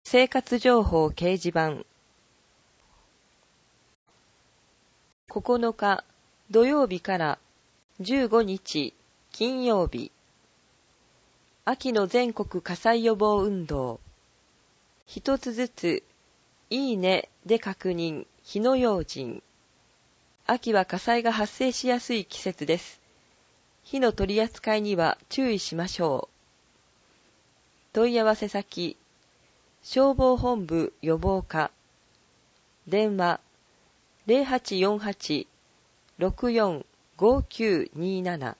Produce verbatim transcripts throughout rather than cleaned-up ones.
生活情報掲示板。ここのか土曜日からじゅうごにち金曜日。秋の全国火災予防運動。一つずついいねで確認火の用心。秋は火災が発生しやすい季節です。火の取り扱いには注意しましょう。問い合わせ先、消防本部予防課。電話 ゼロはちよんはち ろくよん ごきゅうになな。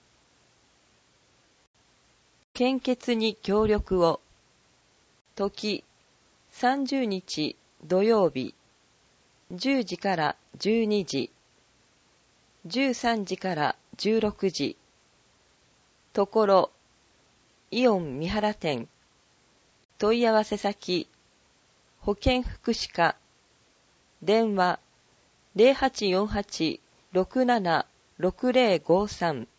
献血に協力を。時さんじゅうにち土曜日じゅうじからじゅうにじ、じゅうさんじからじゅうろくじ。ところイオン三原店。問い合わせ先、保健福祉課。電話 ゼロはちよんはち ろくなな ろくゼロごさん。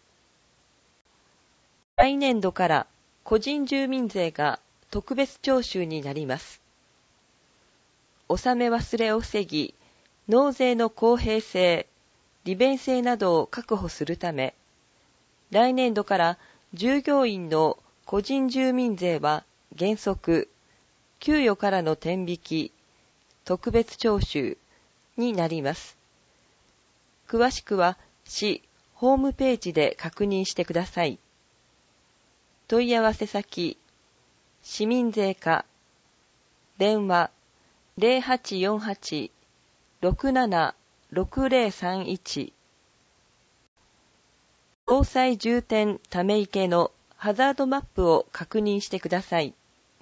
来年度から個人住民税が特別徴収になります。納め忘れを防ぎ、納税の公平性、利便性などを確保するため、来年度から従業員の個人住民税は原則、給与からの天引き、特別徴収になります。詳しくは市ホームページで確認してください。問い合わせ先、市民税課。電話 ゼロはちよんはち ろくなな ろくゼロさんいち。防災重点ため池のハザードマップを確認してください。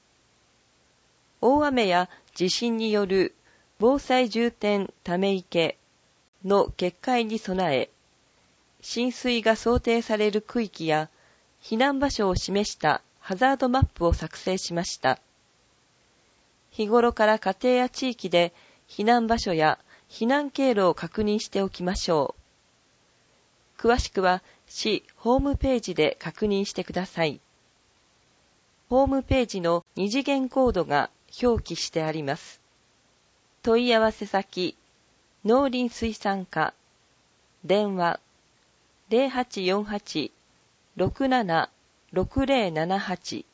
大雨や地震による防災重点ため池の決壊に備え、浸水が想定される区域や避難場所を示したハザードマップを作成しました。日頃から家庭や地域で避難場所や避難経路を確認しておきましょう。詳しくは市ホームページで確認してください。ホームページの二次元コードが表記してあります。問い合わせ先、農林水産課。電話 ゼロはちよんはち ろくなな ろくゼロななはち。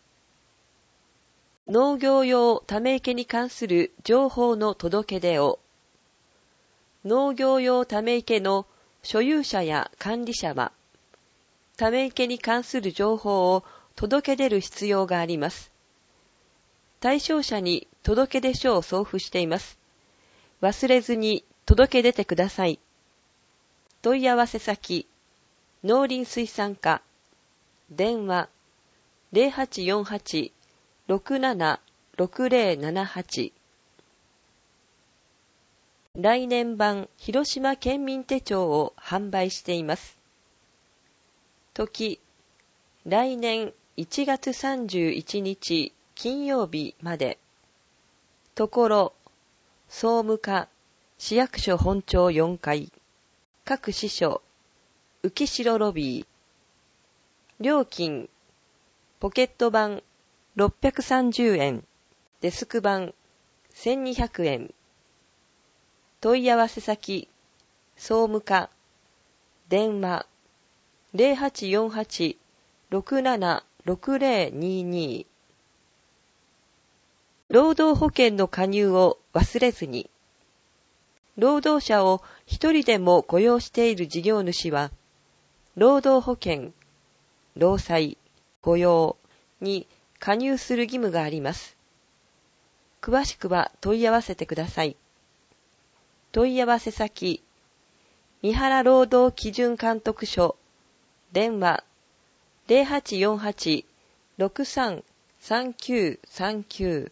農業用ため池に関する情報の届け出を。農業用ため池の所有者や管理者は、ため池に関する情報を届け出る必要があります。対象者に届出書を送付しています。忘れずに届け出てください。問い合わせ先、農林水産課。電話 ゼロはちよんはち ろくなな ろくゼロななはち。来年版広島県民手帳を販売しています。時、来年いちがつさんじゅういちにち金曜日まで。ところ、総務課、市役所本庁よんかい。各支所、浮代ロビー。料金、ポケット版ろっぴゃくさんじゅうえん、デスク版せんにひゃくえん。問い合わせ先、総務課。電話、ゼロはちよんはち ろくなな ろくゼロにに。労働保険の加入を忘れずに。労働者を一人でも雇用している事業主は、労働保険、労災、雇用に加入する義務があります。詳しくは問い合わせてください。問い合わせ先、三原労働基準監督署。電話、ゼロはちよんはち ろくさん さんきゅうさんきゅう。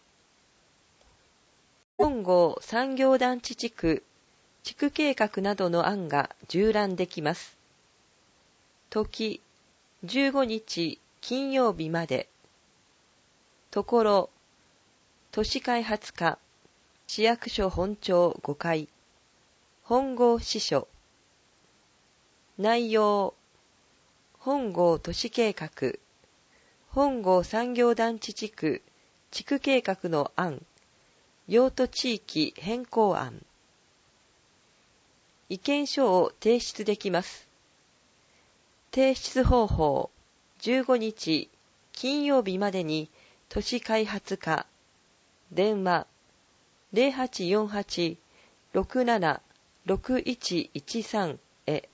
本郷産業団地地区、地区計画などの案が縦覧できます。時、じゅうごにち金曜日まで。ところ、都市開発課、市役所本庁ごかい。本郷支所。内容、本郷都市計画、本郷産業団地地区地区計画の案、用途地域変更案。意見書を提出できます。提出方法、じゅうごにち金曜日までに都市開発課、電話 ゼロはちよんはち ろくなな ろくいちいちさん へ。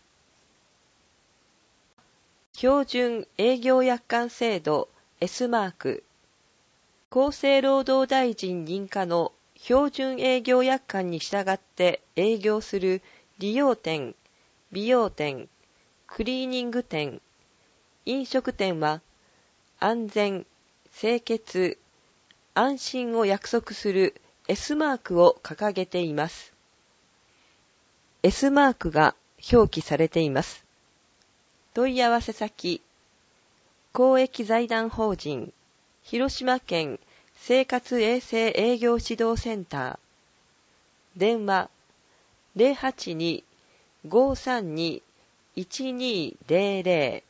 標準営業約款制度 S マーク、厚生労働大臣認可の標準営業約款に従って営業する理容店、美容店、クリーニング店、飲食店は安全、清潔、安心を約束する S マークを掲げています。S マークが表記されています。問い合わせ先、公益財団法人広島県生活衛生営業指導センター、電話 ゼロはちに ごさんに いちにゼロゼ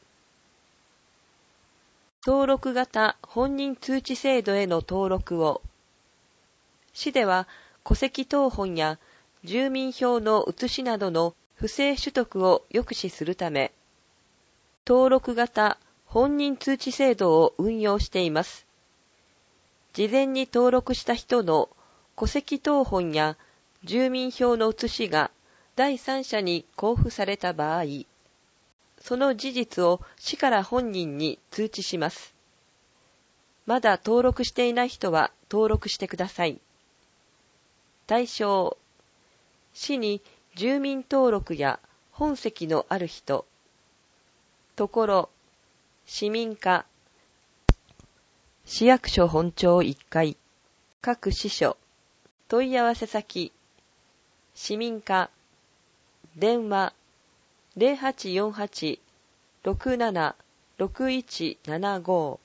ロ。登録型本人通知制度への登録を。市では戸籍謄本や住民票の写しなどの不正取得を抑止するため、登録型本人通知制度を運用しています。事前に登録した人の戸籍謄本や住民票の写しが第三者に交付された場合、その事実を市から本人に通知します。まだ登録していない人は登録してください。対象、市に住民登録や本籍のある人、ところ、市民課、市役所本庁いっかい、各支所、問い合わせ先、市民課、電話 ゼロはちよんはち ろくなな ろくいちななご。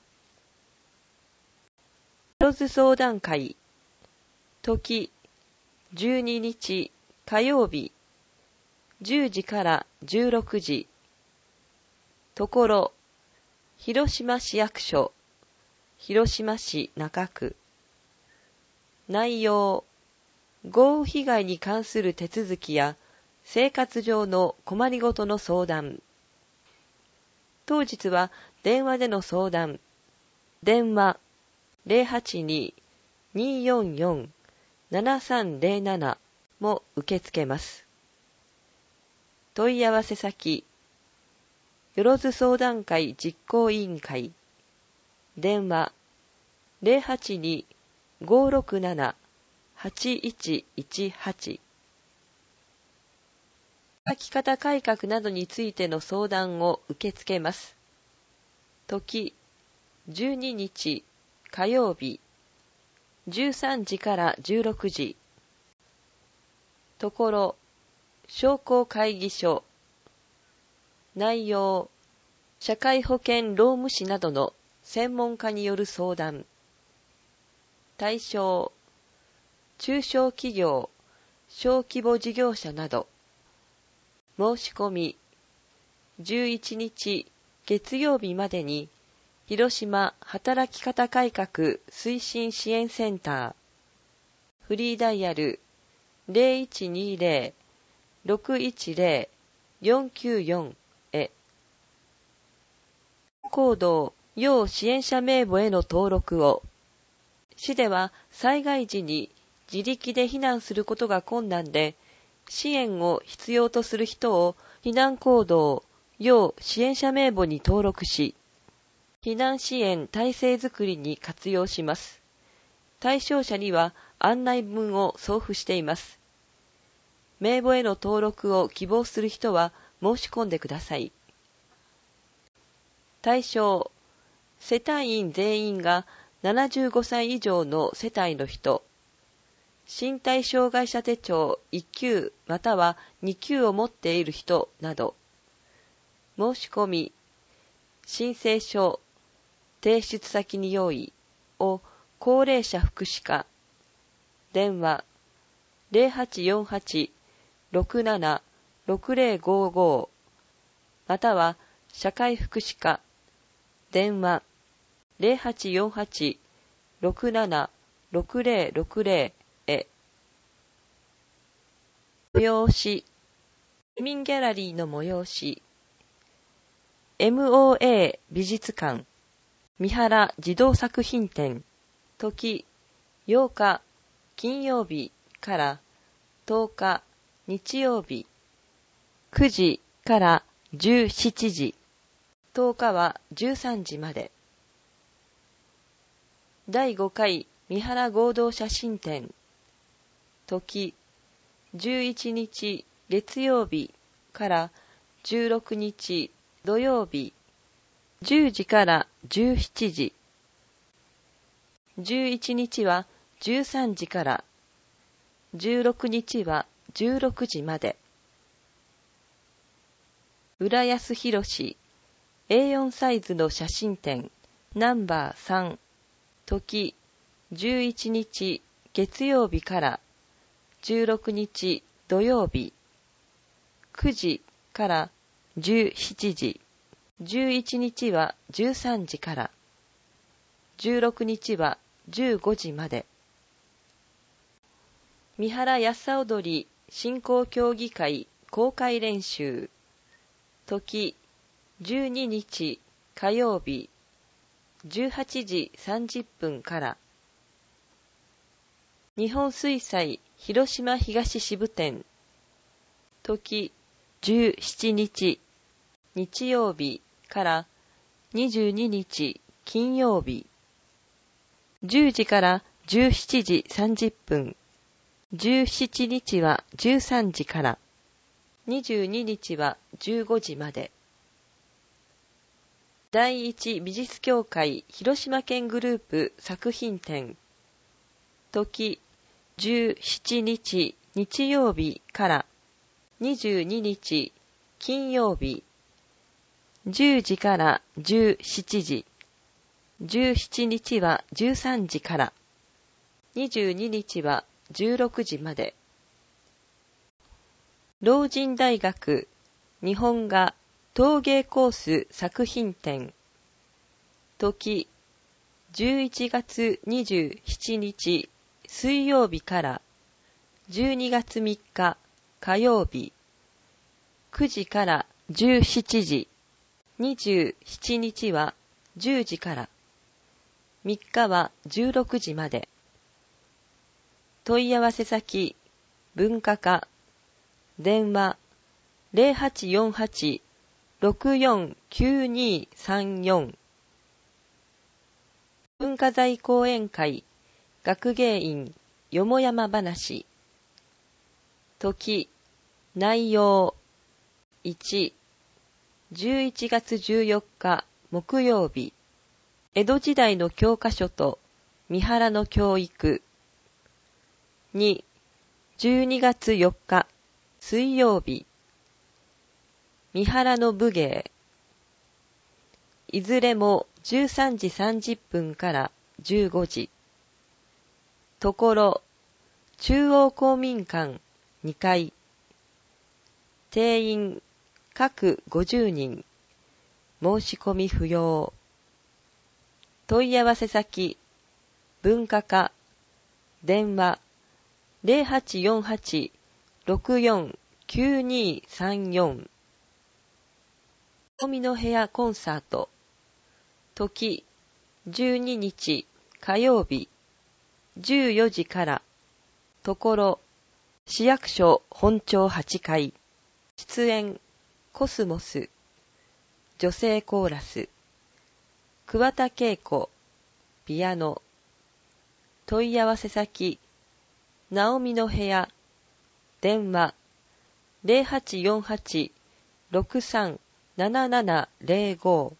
よろず相談会、時、じゅうににち火曜日、じゅうじからじゅうろくじ、ところ、広島市役所、広島市中区。内容、豪雨被害に関する手続きや生活上の困りごとの相談。当日は電話での相談。電話 ゼロはちに にーよんよん ななさんゼロなな も受け付けます。問い合わせ先、よろず相談会実行委員会、電話 ゼロはちに ごろくなな はちいちいちはち。働き方改革などについての相談を受け付けます。時、じゅうににち火曜日、じゅうさんじからじゅうろくじ。ところ、商工会議所。内容、社会保険労務士などの専門家による相談。対象、中小企業、小規模事業者など。申し込み、じゅういちにち月曜日までに、広島働き方改革推進支援センター、フリーダイヤル ゼロいちにゼロ ろくいちゼロ よんきゅうよん へ。行動要支援者名簿への登録を。市では災害時に自力で避難することが困難で、支援を必要とする人を避難行動要支援者名簿に登録し、避難支援体制づくりに活用します。対象者には案内文を送付しています。名簿への登録を希望する人は申し込んでください。対象、世帯員全員がななじゅうごさい以上の世帯の人、身体障害者手帳いっきゅうまたはにきゅうを持っている人など。申し込み、申請書、提出先に用意を高齢者福祉課、電話 ゼロはちよんはち ろくなな ろくゼロごご または社会福祉課、電話 ゼロはちよんはちろくななろくぜろろくぜろ へ。催し、市民ギャラリーの催し、エムオーエー 美術館、三原児童作品展、時ようか金曜日からとおか日曜日、くじからじゅうしちじ、とおかはじゅうさんじまで。だいごかい三原合同写真展、時じゅういちにち月曜日からじゅうろくにち土曜日、じゅうじからじゅうしちじ、じゅういちにちはじゅうさんじから、じゅうろくにちはじゅうろくじまで。浦安弘 エーよん サイズの写真展ナンバーさん、時じゅういちにち月曜日からじゅうろくにち土曜日、くじからじゅうしちじ、じゅういちにちはじゅうさんじから、じゅうろくにちはじゅうごじまで。三原やっさ踊り振興協議会公開練習、時じゅうににち火曜日じゅうはちじさんじゅっぷんから、日本水彩広島東支部店、時じゅうしちにち日曜日からにじゅうににち金曜日、じゅうじからじゅうしちじさんじゅっぷん、じゅうしちにちはじゅうさんじから、にじゅうににちはじゅうごじまで。第一美術協会広島県グループ作品展、時じゅうしちにち日曜日からにじゅうににち金曜日、じゅうじからじゅうしちじ、じゅうしちにちはじゅうさんじから、にじゅうににちはじゅうろくじまで。老人大学日本画陶芸コース作品展、時じゅういちがつにじゅうしちにち水曜日からじゅうにがつみっか火曜日、くじからじゅうしちじ、にじゅうしちにちはじゅうじから、みっかはじゅうろくじまで。問い合わせ先、文化課、電話 ゼロはちよんはち ろくよんきゅうにさんよん、文化財講演会学芸員よもやま話、時内容いち、じゅういちがつじゅうよっか木曜日、江戸時代の教科書と三原の教育。に、じゅうにがつよっか水曜日、三原の武芸。いずれもじゅうさんじさんじゅっぷんからじゅうごじ。ところ、中央公民館にかい。定員各ごじゅうにん。申し込み不要。問い合わせ先、文化課、電話 ゼロはちよんはち ろくよんきゅうにさんよん。海の部屋コンサート、時じゅうににち火曜日じゅうよじから、ところ市役所本庁はちかい。出演コスモス、女性コーラス、桑田恵子、ピアノ。問い合わせ先、ナオミの部屋、電話 ゼロはちよんはち ろくさんななななゼロご。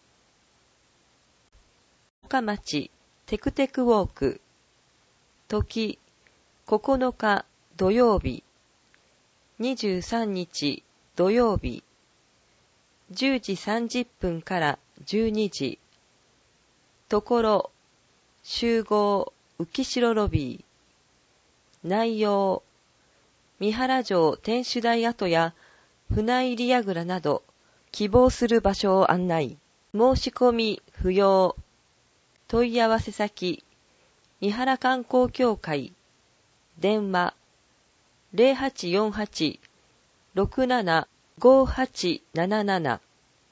岡町テクテクウォーク、時ここのか土曜日、にじゅうさんにち土曜日、じゅうじさんじゅっぷんからじゅうにじ。ところ集合浮城ロビー。内容、三原城天守台跡や船入櫓など希望する場所を案内。申し込み不要。問い合わせ先、 三原観光協会電話 ゼロはちよんはち ろくなな ごはちなななな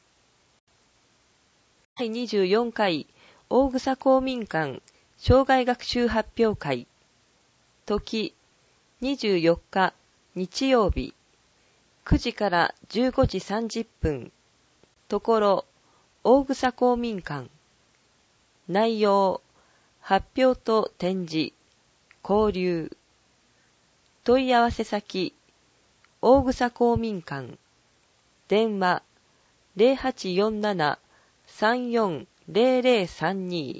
だいにじゅうよんかい大草公民館生涯学習発表会時にじゅうよっか日曜日くじからじゅうごじさんじゅっぷんところ大草公民館内容発表と展示交流問い合わせ先大草公民館電話 ゼロはちよんなな さんよんゼロゼロさんに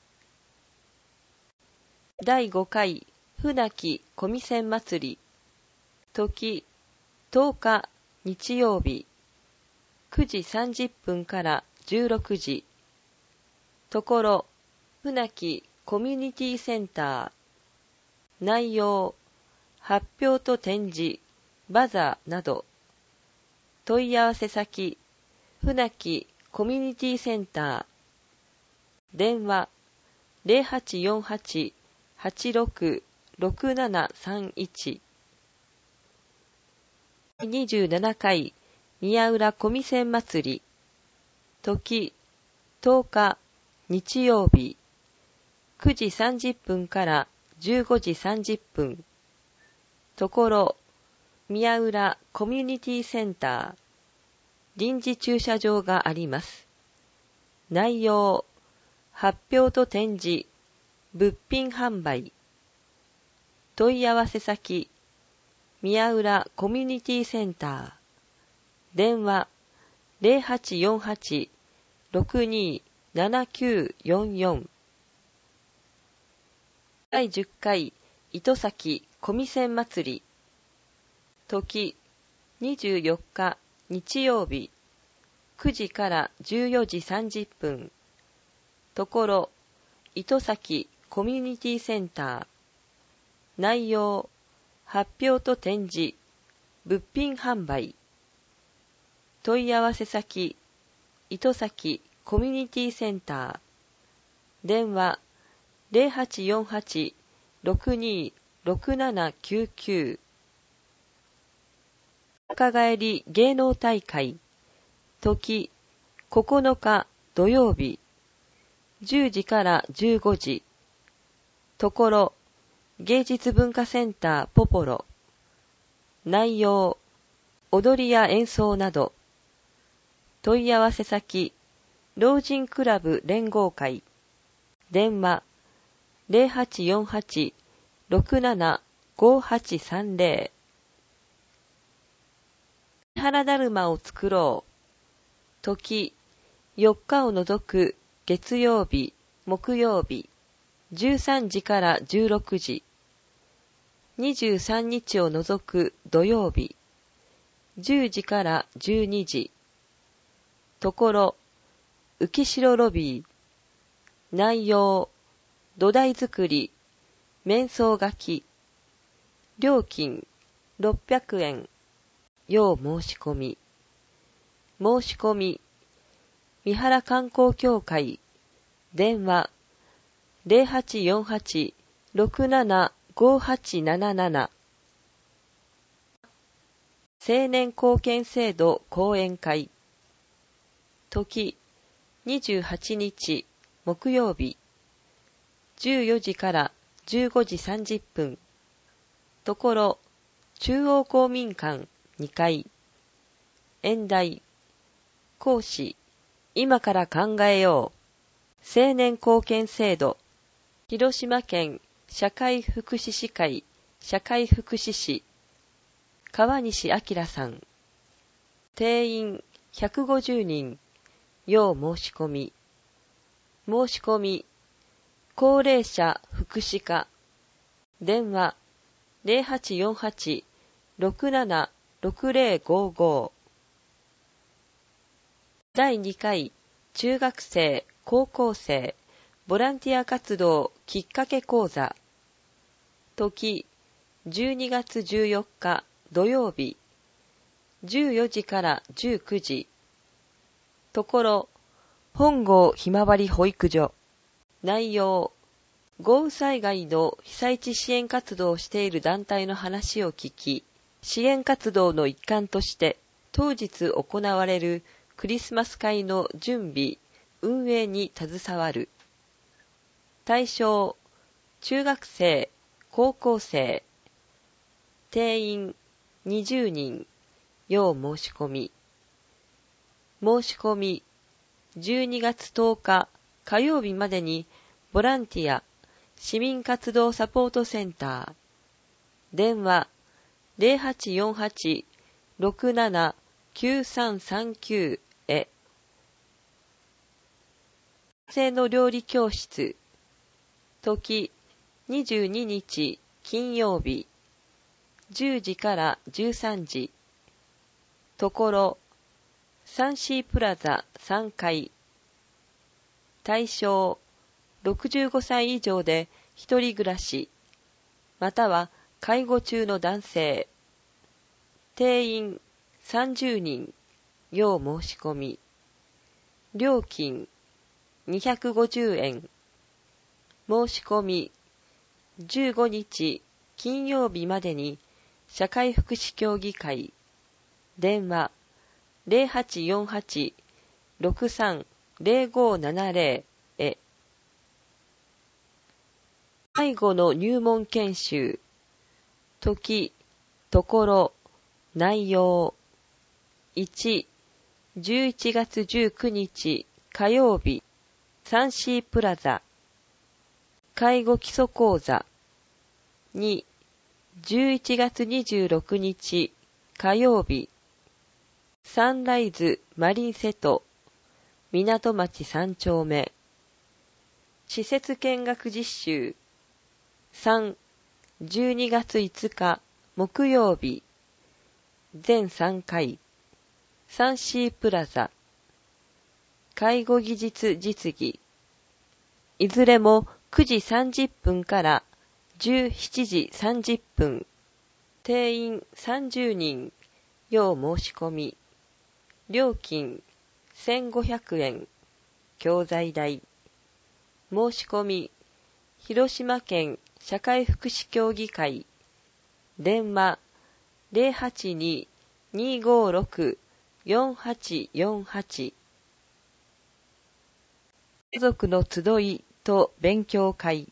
だいごかい船木小見線祭り時とおか日曜日くじさんじゅっぷんからじゅうろくじところ船木コミュニティセンター内容発表と展示バザーなど問い合わせ先船木コミュニティセンター電話 ゼロはちよんはち はちろく ろくななさんいち にじゅうななかい宮浦小見線祭り時とおか日曜日くじさんじゅっぷんからじゅうごじさんじゅっぷんところ宮浦コミュニティセンター臨時駐車場があります内容発表と展示物品販売問い合わせ先宮浦コミュニティセンター電話 ゼロはちよんはち ろくにななきゅうよんよん だいじゅっかい糸崎小見線祭り時にじゅうよっか日曜日くじからじゅうよじさんじゅっぷんところ糸崎コミュニティセンター内容発表と展示物品販売問い合わせ先糸崎コミュニティセンター電話 ゼロはちよんはち ろくにろくななきゅうきゅう 若返り芸能大会時ここのか土曜日じゅうじからじゅうごじところ芸術文化センターポポロ内容踊りや演奏など問い合わせ先老人クラブ連合会電話 ゼロはちよんはち ろくなな ごはちさんゼロ三原だるまを作ろう時よっかを除く月曜日木曜日じゅうさんじからじゅうろくじにじゅうさんにちを除く土曜日じゅうじからじゅうにじところ浮城ロビー内容土台作り面相書き料金ろっぴゃくえん要申し込み申し込み三原観光協会電話 ゼロはちよんはち ろくなな ごはちななな 青年貢献制度講演会時にじゅうはちにち木曜日じゅうよじからじゅうごじさんじゅっぷんところ中央公民館にかい演題講師今から考えよう青年貢献制度広島県社会福祉士会社会福祉士川西明さん定員ひゃくごじゅうにん要申し込み申し込み高齢者福祉課電話 ゼロはちよんはち ろくなな ろくゼロごご だいにかい中学生高校生ボランティア活動きっかけ講座時じゅうにがつじゅうよっか土曜日じゅうよじからじゅうくじところ本郷ひまわり保育所内容豪雨災害の被災地支援活動をしている団体の話を聞き、支援活動の一環として当日行われるクリスマス会の準備、運営に携わる。対象、中学生、高校生。定員にじゅうにん、要申し込み。申し込み、じゅうにがつとおか火曜日までにボランティア、市民活動サポートセンター。電話ゼロはちよんはち ろくなな きゅうさんさんきゅうへ。男性の料理教室。時にじゅうににち金曜日。じゅうじからじゅうさんじ。ところ、サンシープラザさんがい。対象、ろくじゅうごさい以上で一人暮らし、または介護中の男性。定員さんじゅうにん、要申し込み。料金にひゃくごじゅうえん。申し込みじゅうごにち金曜日までに社会福祉協議会。電話ゼロはちよんはち ろくさん ゼロごななゼロへ。介護の入門研修。時、ところ、内容。いち、じゅういちがつじゅうくにち火曜日、サンシープラザ。介護基礎講座。に、じゅういちがつにじゅうろくにち火曜日、サンライズマリンセト、港町さんちょうめ。施設見学実習。さん、じゅうにがついつか木曜日、全さんかい、サンシープラザ。介護技術実技。いずれもくじさんじゅっぷんからじゅうしちじさんじゅっぷん。定員さんじゅうにん、要申し込み。料金せんごひゃくえん。教材代。申し込み、広島県社会福祉協議会。電話ゼロはちに にーごーろく よんはちよんはち。家族の集いと勉強会。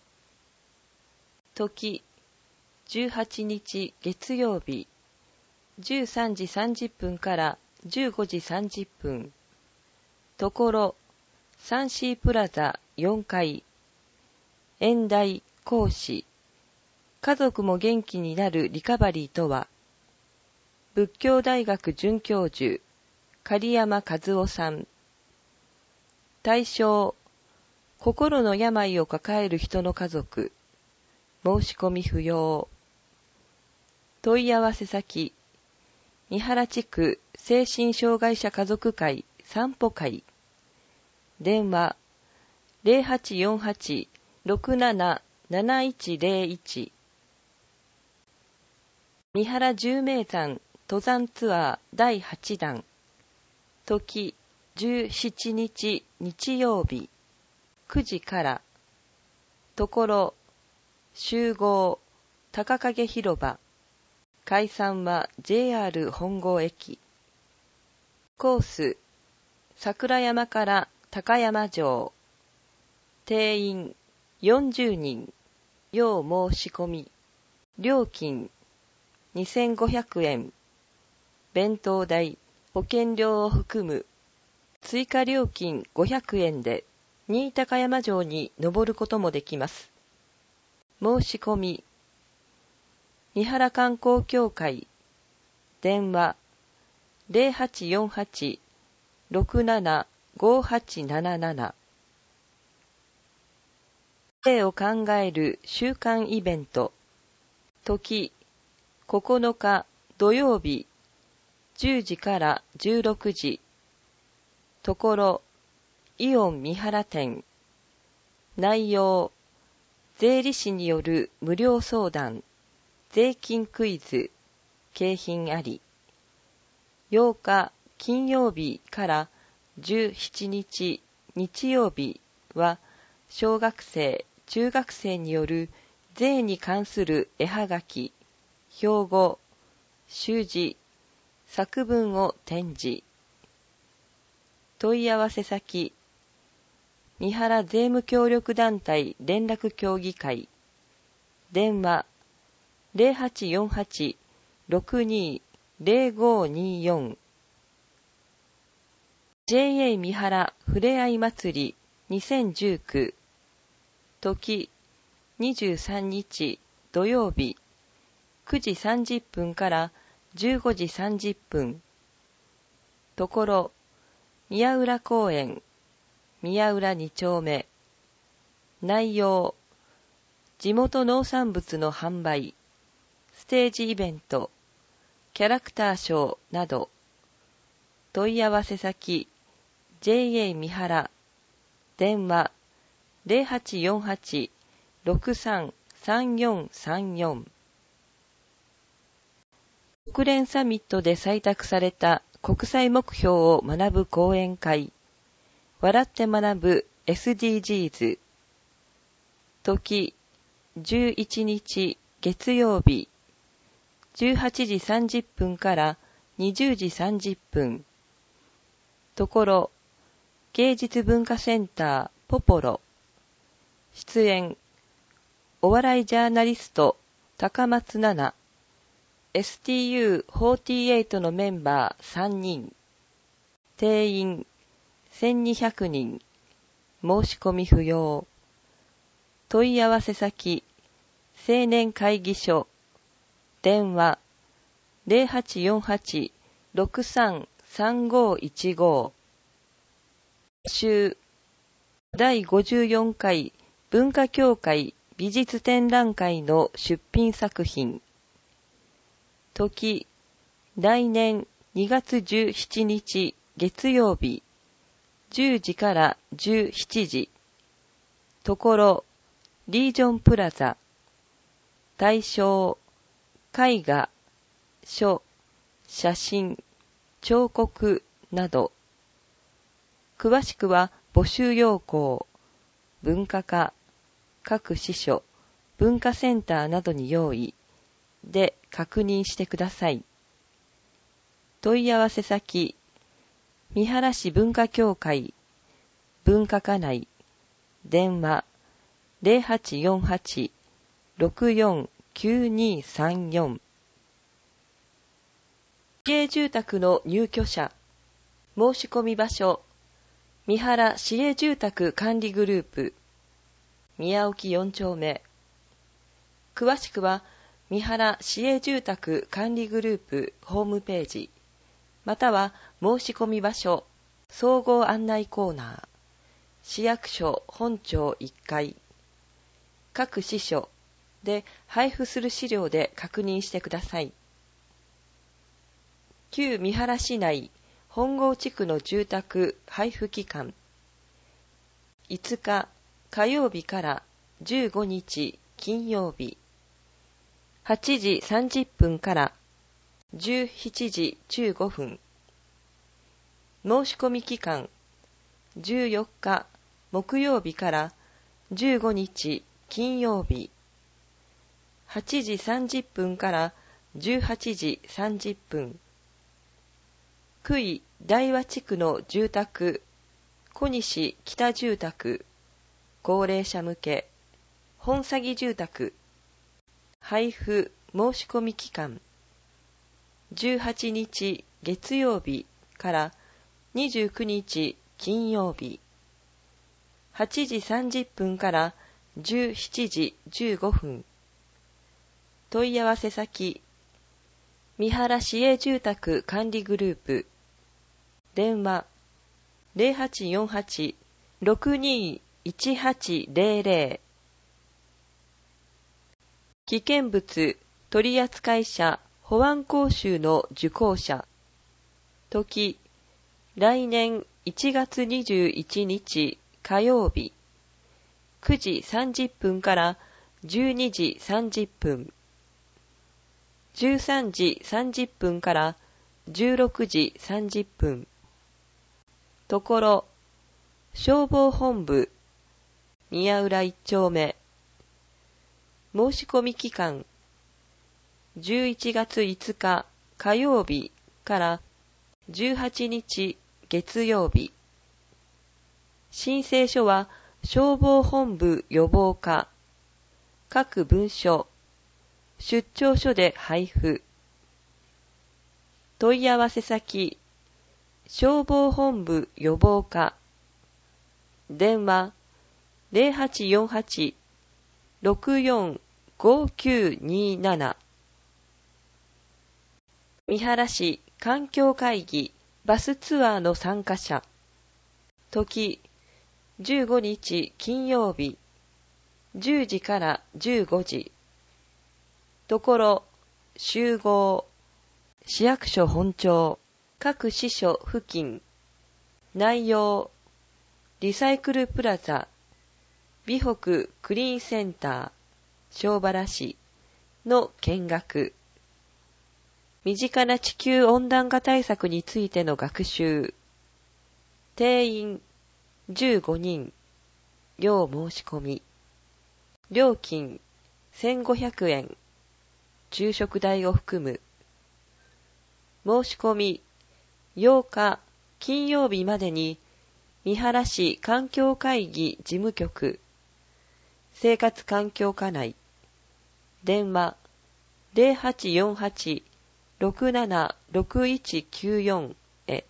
時、じゅうはちにち月曜日、じゅうさんじさんじゅっぷんからじゅうごじさんじゅっぷん。ところ、サンシープラザよんかい。演題講師。家族も元気になるリカバリーとは。仏教大学准教授、狩山和夫さん。対象、心の病を抱える人の家族。申し込み不要。問い合わせ先、三原地区精神障害者家族会散歩会。電話ゼロはちよんはち ろくなな なないちゼロいち。三原十名山登山ツアーだいはちだん。時じゅうしちにち日曜日、くじから。ところ、集合高影広場。解散は ジェイアール 本郷駅。コース、桜山から高山城。定員よんじゅうにん、要申し込み。料金にせんごひゃくえん。弁当代、保険料を含む。追加料金ごひゃくえんで、新高山城に登ることもできます。申し込み。三原観光協会。電話ゼロはちよんはち ろくなな ごはちなななな。性を考える週間イベント。時ここのか土曜日、じゅうじからじゅうろくじ。ところ、イオン三原店。内容、税理士による無料相談、税金クイズ、景品あり。ようか金曜日からじゅうしちにち日曜日は小学生、 中学生による税に関する絵はがき、標語、習字、作文を展示。問い合わせ先、三原税務協力団体連絡協議会、電話 ゼロはちよんはち ろくに ゼロごによん ジェーエー 三原ふれあい祭りにせんじゅうきゅう時にじゅうさんにち土曜日くじさんじゅっぷんからじゅうごじさんじゅっぷんところ宮浦公園宮浦に丁目内容地元農産物の販売ステージイベントキャラクターショーなど問い合わせ先 ジェーエー 三原電話 ゼロはちよんはち ろくさん さんよんさんよん 国連サミットで採択された国際目標を学ぶ講演会笑って学ぶ エスディージーズ 時じゅういちにち月曜日じゅうはちじさんじゅっぷんからにじゅうじさんじゅっぷんところ芸術文化センターポポロ出演お笑いジャーナリスト高松菜奈 エスティーユーフォーティーエイト のメンバーさんにん定員せんにひゃくにん申し込み不要問い合わせ先青年会議所電話 ゼロはちよんはち ろくさん さんごいちご 週だいごじゅうよんかい文化協会美術展覧会の出品作品時来年にがつじゅうしちにち月曜日じゅうじからじゅうしちじところリージョンプラザ対象絵画、書、写真、彫刻など詳しくは募集要項文化課各支所文化センターなどに用意で確認してください。問い合わせ先三原市文化協会文化課内電話 ゼロはちよんはち ろくよん きゅうにさんよん 市営住宅の入居者申し込み場所三原市営住宅管理グループ宮沖よん丁目詳しくは三原市営住宅管理グループホームページまたは申し込み場所総合案内コーナー市役所本庁いっかい各支所で配布する資料で確認してください。旧三原市内本郷地区の住宅配布期間いつか火曜日からじゅうごにち金曜日はちじさんじゅっぷんからじゅうしちじじゅうごふん申し込み期間じゅうよっか木曜日からじゅうごにち金曜日はちじさんじゅっぷんからじゅうはちじさんじゅっぷん久井大和地区の住宅小西北住宅高齢者向け本詐欺住宅配布申し込み期間じゅうはちにち月曜日からにじゅうくにち金曜日はちじさんじゅっぷんからじゅうしちじじゅうごふん問い合わせ先三原市営住宅管理グループ電話 ゼロはちよんはち ろくにいちはちゼロゼロ 危険物取扱者保安講習の受講者時来年いちがつにじゅういちにち火曜日くじさんじゅっぷんからじゅうにじさんじゅっぷんじゅうさんじさんじゅっぷんからじゅうろくじさんじゅっぷんところ消防本部宮浦一丁目申し込み期間、じゅういちがついつか火曜日からじゅうはちにち月曜日。申請書は消防本部予防課、各分署、出張所で配布。問い合わせ先、消防本部予防課。電話 ゼロはちよんはち ろくよん ごきゅうになな。三原市環境会議バスツアーの参加者。時、じゅうごにち金曜日、じゅうじからじゅうごじ。ところ、集合、市役所本庁、各支所付近。内容、リサイクルプラザ、美北クリーンセンター、庄原市の見学。身近な地球温暖化対策についての学習。定員じゅうごにん。要申し込み。料金せんごひゃくえん。昼食代を含む。申し込みようか金曜日までに三原市環境会議事務局生活環境課内電話 ゼロはちよんはち ろくなな ろくいちきゅうよん へ。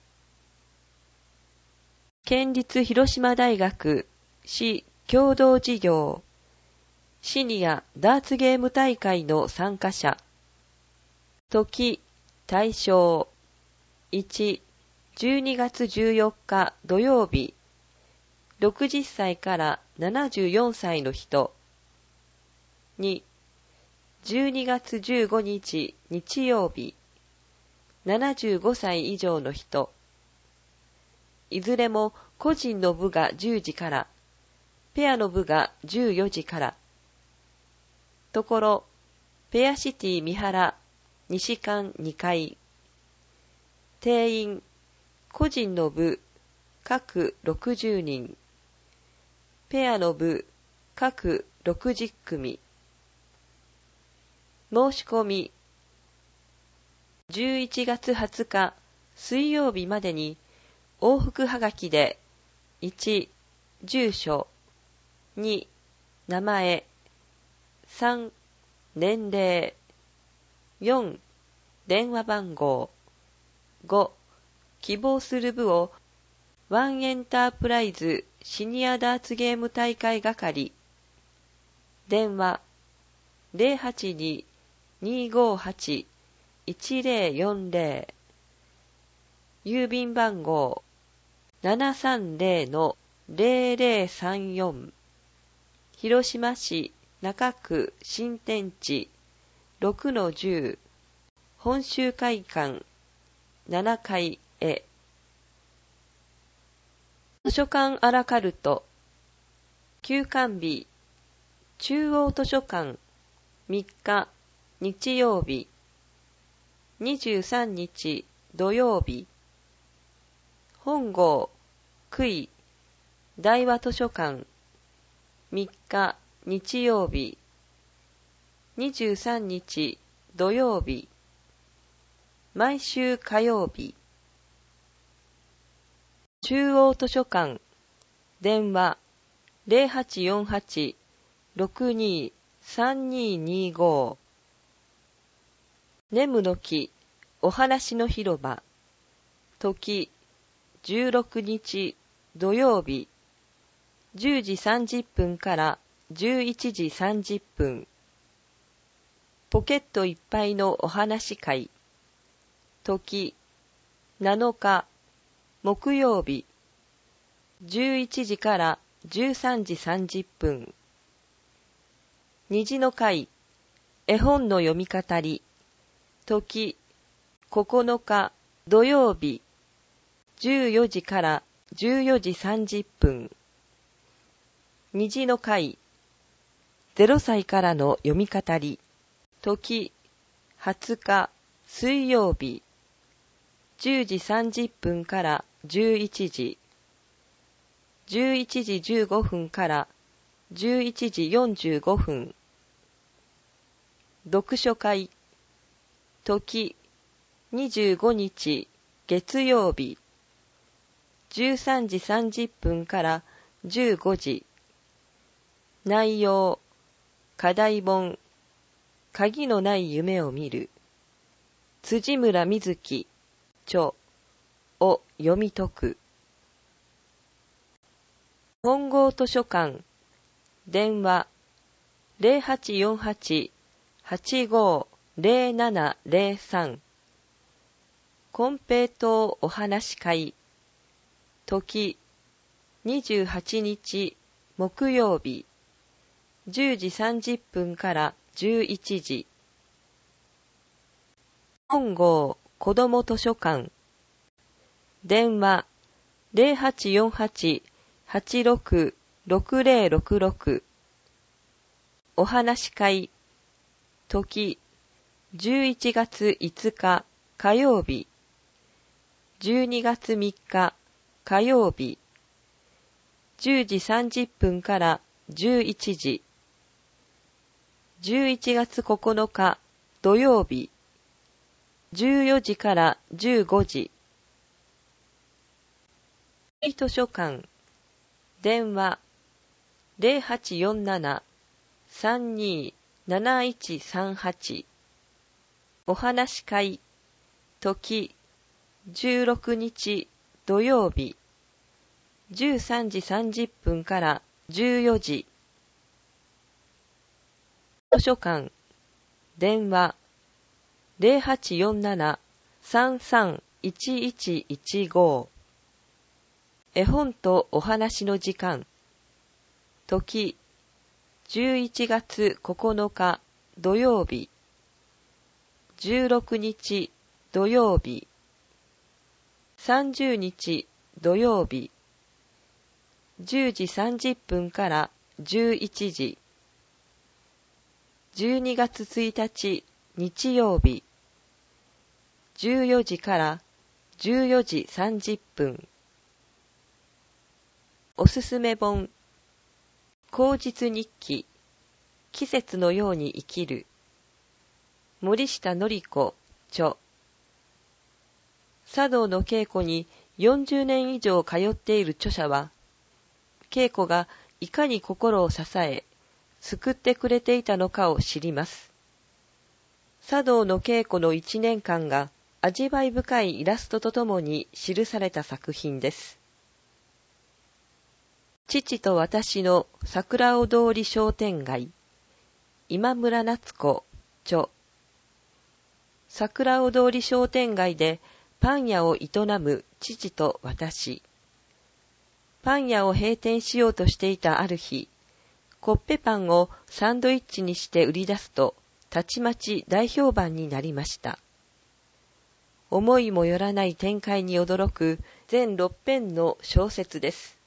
県立広島大学市共同事業シニアダーツゲーム大会の参加者。時、対象いち、じゅうにがつじゅうよっか土曜日、ろくじゅっさいからななじゅうよんさいの人。に、じゅうにがつじゅうごにち日曜日、ななじゅうごさい以上の人。いずれも個人の部がじゅうじから、ペアの部がじゅうよじから。ところ、ペアシティ三原、西館にかい。定員、個人の部、各ろくじゅうにん。ペアの部、各ろくじゅっくみ。申し込み、じゅういちがつはつか水曜日までに往復はがきでいち、住所、に、名前、さん、年齢、よん、電話番号、ご、希望する部をワンエンタープライズシニアダーツゲーム大会係。電話 ゼロはちに にーごーはち いちゼロよんゼロ。郵便番号 ななさんゼロ ゼロゼロさんよん。広島市中区新天地 ろくのじゅう。本州会館ななかいへ。図書館アラカルト。休館日。中央図書館みっか日曜日。にじゅうさんにち土曜日。本郷区井大和図書館みっか日曜日。にじゅうさんにち土曜日。毎週火曜日。中央図書館電話 ゼロはちよんはち ろくにさんににご。ネムの木お話の広場。時じゅうろくにち土曜日、じゅうじさんじゅっぷんからじゅういちじさんじゅっぷん。ポケットいっぱいのお話会。時なのか木曜日、じゅういちじからじゅうさんじさんじゅっぷん。虹の会絵本の読み語り。時ここのか土曜日、じゅうよじからじゅうよじさんじゅっぷん。虹の会ゼロさいからの読み語り。時はつか水曜日、じゅうじさんじゅっぷんからじゅういちじ、じゅういちじじゅうごふんからじゅういちじよんじゅうごふん。 読書会。時、にじゅうごにち月曜日。じゅうさんじさんじゅっぷんからじゅうごじ。内容、課題本、鍵のない夢を見る。辻村瑞希、著を読み解く。本郷図書館。電話 ゼロはちよんはち はちごー ゼロななゼロさん。金平糖お話会。時にじゅうはちにち木曜日。じゅうじさんじゅっぷんからじゅういちじ。本郷子ども図書館。電話 ゼロはちよんはち はちろく ろくゼロろくろく。お話会。時じゅういちがついつか火曜日。じゅうにがつみっか火曜日。じゅうじさんじゅっぷんからじゅういちじ。じゅういちがつここのか土曜日。じゅうよじからじゅうごじ。図書館。電話 ゼロはちよんなな さんにー なないちさんはち。お話会。時じゅうろくにち土曜日。じゅうさんじさんじゅっぷんからじゅうよじ。図書館。電話 ゼロはちよんなな さんさん いちいちいちご。絵本とお話の時間。時じゅういちがつここのか土曜日。じゅうろくにち土曜日。さんじゅうにち土曜日。じゅうじさんじゅっぷんからじゅういちじ。じゅうにがつついたち日曜日。じゅうよじからじゅうよじさんじゅっぷん。おすすめ本。口実日記。季節のように生きる。森下典子著。茶道の稽古によんじゅうねん以上通っている著者は、稽古がいかに心を支え、救ってくれていたのかを知ります。茶道の稽古の一年間が味わい深いイラストとともに記された作品です。父と私の桜尾通り商店街。今村夏子著。桜尾通り商店街でパン屋を営む父と私。パン屋を閉店しようとしていたある日、コッペパンをサンドイッチにして売り出すと、たちまち大評判になりました。思いもよらない展開に驚く全ろっぺんの小説です。